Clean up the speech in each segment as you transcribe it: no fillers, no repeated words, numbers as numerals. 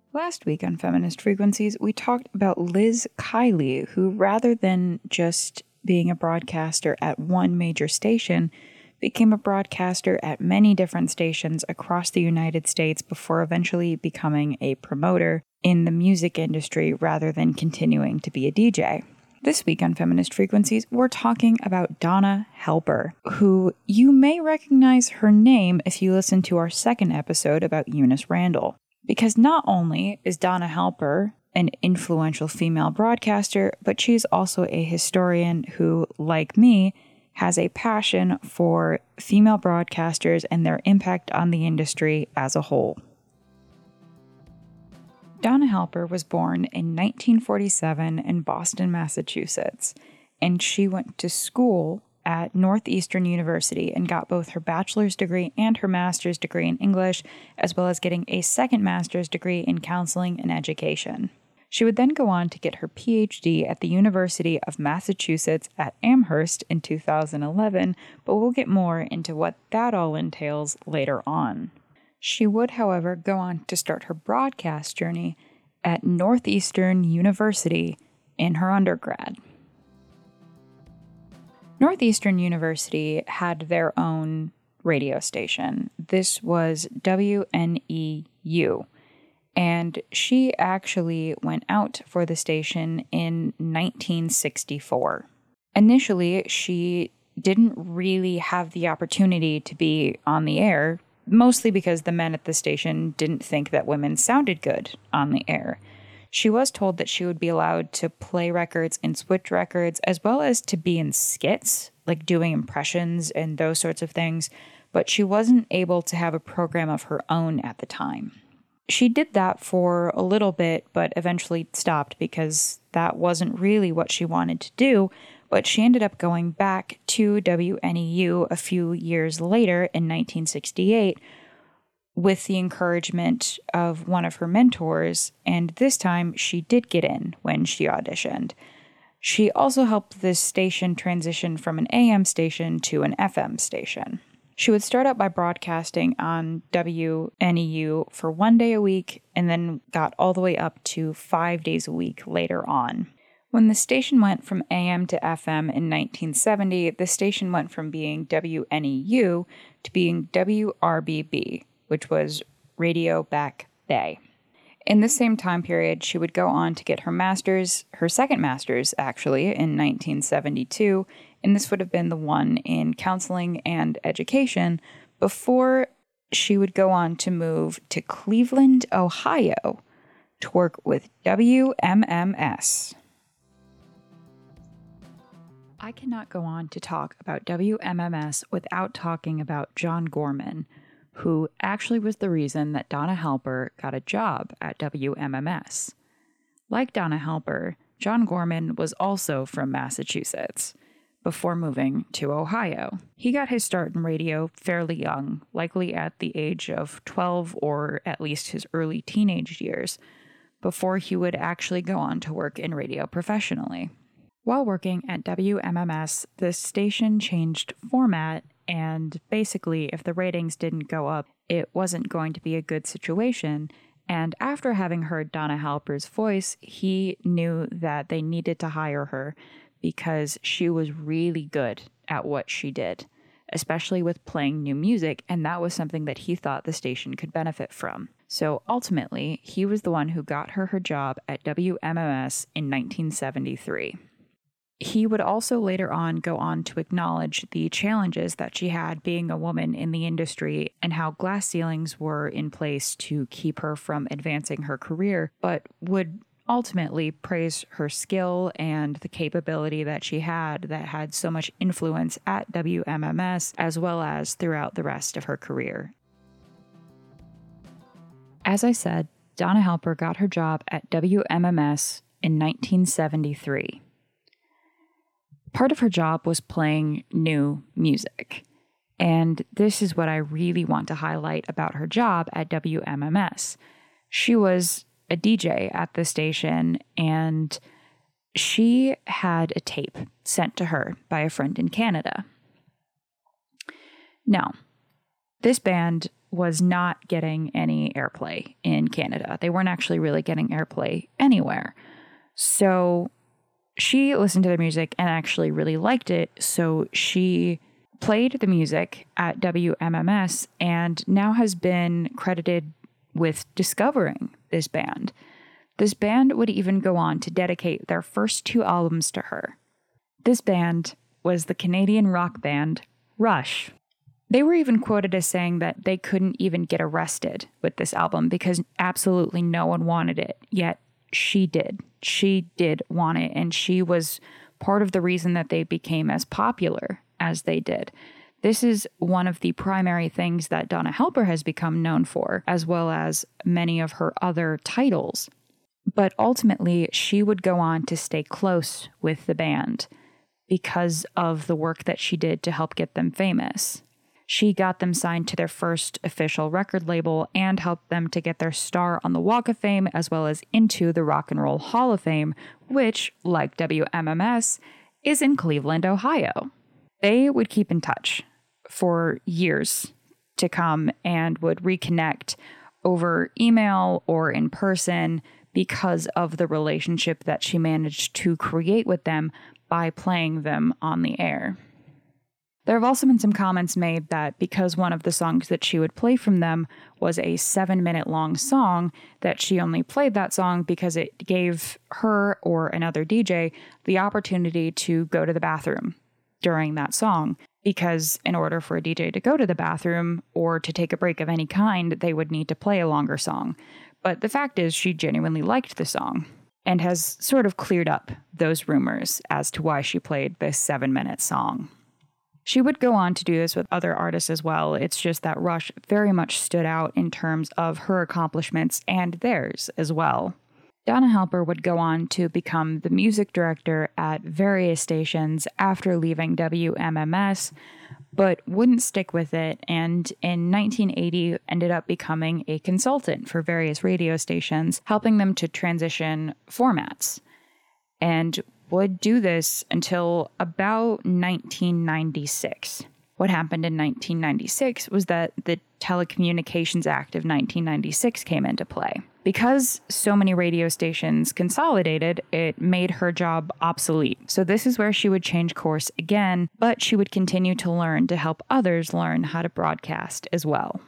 Last week on Feminist Frequencies, we talked about Liz Kiley, who rather than just being a broadcaster at one major station, became a broadcaster at many different stations across the United States before eventually becoming a promoter in the music industry rather than continuing to be a DJ. This week on Feminist Frequencies, we're talking about Donna Helper, who you may recognize her name if you listen to our second episode about Eunice Randall. Because not only is Donna Helper an influential female broadcaster, but she's also a historian who, like me, has a passion for female broadcasters and their impact on the industry as a whole. Donna Helper was born in 1947 in Boston, Massachusetts, and she went to school at Northeastern University and got both her bachelor's degree and her master's degree in English, as well as getting a second master's degree in counseling and education. She would then go on to get her PhD at the University of Massachusetts at Amherst in 2011, but we'll get more into what that all entails later on. She would, however, go on to start her broadcast journey at Northeastern University in her undergrad. Northeastern University had their own radio station. This was WNEU, and she actually went out for the station in 1964. Initially, she didn't really have the opportunity to be on the air, mostly because the men at the station didn't think that women sounded good on the air. She was told that she would be allowed to play records and switch records, as well as to be in skits, like doing impressions and those sorts of things, but she wasn't able to have a program of her own at the time. She did that for a little bit, but eventually stopped because that wasn't really what she wanted to do, but she ended up going back to WNEU a few years later in 1968, with the encouragement of one of her mentors, and this time she did get in when she auditioned. She also helped this station transition from an AM station to an FM station. She would start out by broadcasting on WNEU for 1 day a week, and then got all the way up to 5 days a week later on. When the station went from AM to FM in 1970, the station went from being WNEU to being WRBB, which was Radio Back Bay. In this same time period, she would go on to get her master's, her second master's actually, in 1972, and this would have been the one in counseling and education, before she would go on to move to Cleveland, Ohio, to work with WMMS. I cannot go on to talk about WMMS without talking about John Gorman, who actually was the reason that Donna Helper got a job at WMMS. Like Donna Helper, John Gorman was also from Massachusetts before moving to Ohio. He got his start in radio fairly young, likely at the age of 12 or at least his early teenage years, before he would actually go on to work in radio professionally. While working at WMMS, the station changed format, and basically, if the ratings didn't go up, it wasn't going to be a good situation. And after having heard Donna Helper's voice, he knew that they needed to hire her because she was really good at what she did, especially with playing new music, and that was something that he thought the station could benefit from. So ultimately, he was the one who got her job at WMMS in 1973. He would also later on go on to acknowledge the challenges that she had being a woman in the industry and how glass ceilings were in place to keep her from advancing her career, but would ultimately praise her skill and the capability that she had that had so much influence at WMMS as well as throughout the rest of her career. As I said, Donna Helper got her job at WMMS in 1973. Part of her job was playing new music, and this is what I really want to highlight about her job at WMMS. She was a DJ at the station, and she had a tape sent to her by a friend in Canada. Now, this band was not getting any airplay in Canada. They weren't actually really getting airplay anywhere. So she listened to their music and actually really liked it. So she played the music at WMMS and now has been credited with discovering this band. This band would even go on to dedicate their first 2 albums to her. This band was the Canadian rock band Rush. They were even quoted as saying that they couldn't even get arrested with this album because absolutely no one wanted it, yet she did. She did want it, and she was part of the reason that they became as popular as they did. This is one of the primary things that Donna Helper has become known for, as well as many of her other titles. But ultimately, she would go on to stay close with the band because of the work that she did to help get them famous. She got them signed to their first official record label and helped them to get their star on the Walk of Fame as well as into the Rock and Roll Hall of Fame, which, like WMMS, is in Cleveland, Ohio. They would keep in touch for years to come and would reconnect over email or in person because of the relationship that she managed to create with them by playing them on the air. There have also been some comments made that because one of the songs that she would play from them was a 7-minute long song, that she only played that song because it gave her or another DJ the opportunity to go to the bathroom during that song. Because in order for a DJ to go to the bathroom or to take a break of any kind, they would need to play a longer song. But the fact is, she genuinely liked the song and has sort of cleared up those rumors as to why she played this 7-minute song. She would go on to do this with other artists as well. It's just that Rush very much stood out in terms of her accomplishments and theirs as well. Donna Helper would go on to become the music director at various stations after leaving WMMS, but wouldn't stick with it, and in 1980 ended up becoming a consultant for various radio stations, helping them to transition formats, and would do this until about 1996. What happened in 1996 was that the Telecommunications Act of 1996 came into play. Because so many radio stations consolidated, it made her job obsolete. So this is where she would change course again, but she would continue to learn to help others learn how to broadcast as well.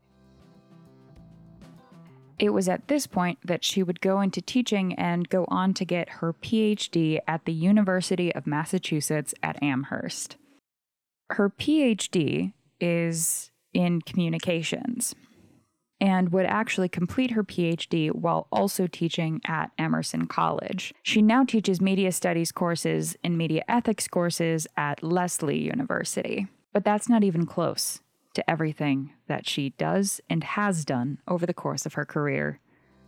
It was at this point that she would go into teaching and go on to get her PhD at the University of Massachusetts at Amherst. Her PhD is in communications and would actually complete her PhD while also teaching at Emerson College. She now teaches media studies courses and media ethics courses at Lesley University. But that's not even close to everything that she does and has done over the course of her career.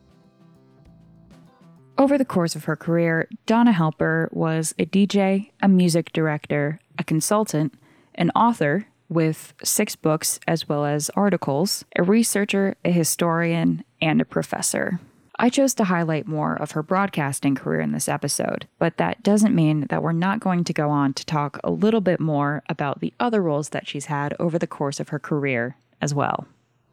Over the course of her career, Donna Helper was a DJ, a music director, a consultant, an author with 6 books as well as articles, a researcher, a historian, and a professor. I chose to highlight more of her broadcasting career in this episode, but that doesn't mean that we're not going to go on to talk a little bit more about the other roles that she's had over the course of her career as well.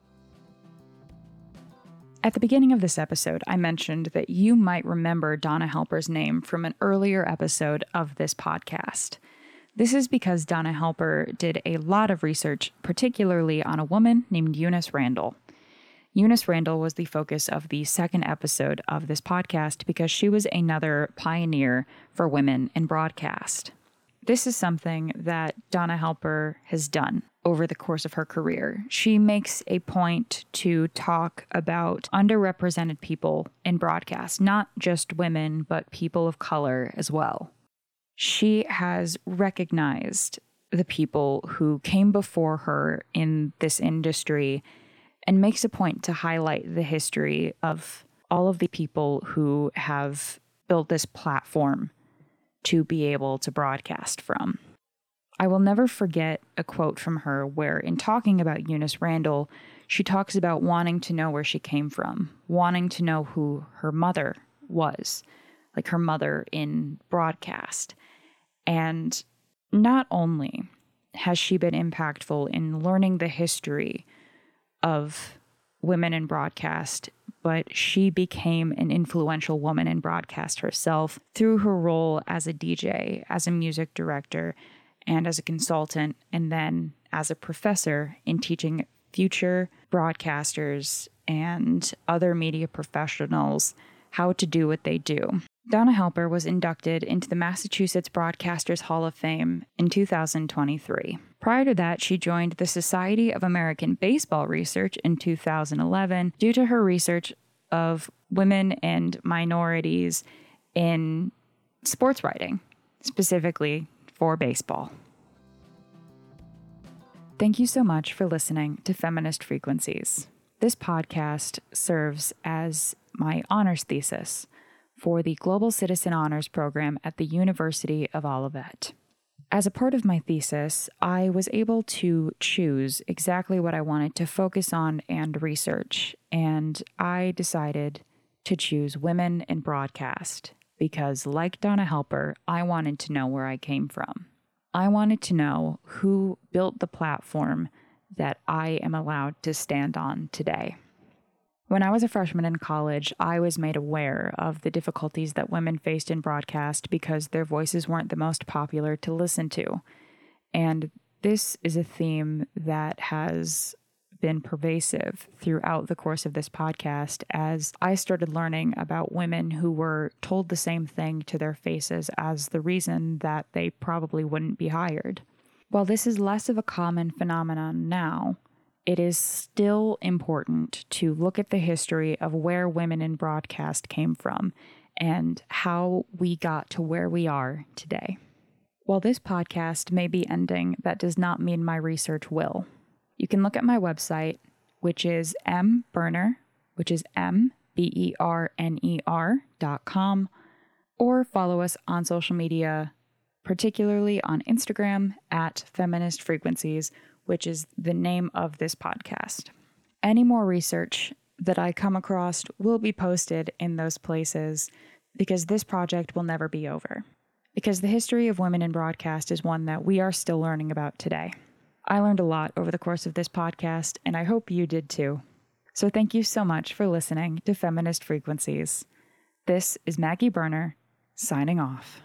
At the beginning of this episode, I mentioned that you might remember Donna Helper's name from an earlier episode of this podcast. This is because Donna Helper did a lot of research, particularly on a woman named Eunice Randall. Eunice Randall was the focus of the second episode of this podcast because she was another pioneer for women in broadcast. This is something that Donna Helper has done over the course of her career. She makes a point to talk about underrepresented people in broadcast, not just women, but people of color as well. She has recognized the people who came before her in this industry and makes a point to highlight the history of all of the people who have built this platform to be able to broadcast from. I will never forget a quote from her where, in talking about Eunice Randall, she talks about wanting to know where she came from, wanting to know who her mother was, like her mother in broadcast. And not only has she been impactful in learning the history of women in broadcast, but she became an influential woman in broadcast herself through her role as a DJ, as a music director, and as a consultant, and then as a professor in teaching future broadcasters and other media professionals how to do what they do. Donna Halper was inducted into the Massachusetts Broadcasters Hall of Fame in 2023. Prior to that, she joined the Society of American Baseball Research in 2011 due to her research of women and minorities in sports writing, specifically for baseball. Thank you so much for listening to Feminist Frequencies. This podcast serves as my honors thesis for the Global Citizen Honors Program at the University of Olivet. As a part of my thesis, I was able to choose exactly what I wanted to focus on and research, and I decided to choose women in broadcast because, like Donna Halper, I wanted to know where I came from. I wanted to know who built the platform that I am allowed to stand on today. When I was a freshman in college, I was made aware of the difficulties that women faced in broadcast because their voices weren't the most popular to listen to. And this is a theme that has been pervasive throughout the course of this podcast as I started learning about women who were told the same thing to their faces as the reason that they probably wouldn't be hired. While this is less of a common phenomenon now, it is still important to look at the history of where women in broadcast came from and how we got to where we are today. While this podcast may be ending, that does not mean my research will. You can look at my website, which is mberner, which is mberner.com, or follow us on social media, particularly on Instagram at Feminist Frequencies, which is the name of this podcast. Any more research that I come across will be posted in those places because this project will never be over. Because the history of women in broadcast is one that we are still learning about today. I learned a lot over the course of this podcast, and I hope you did too. So thank you so much for listening to Feminist Frequencies. This is Maggie Berner, signing off.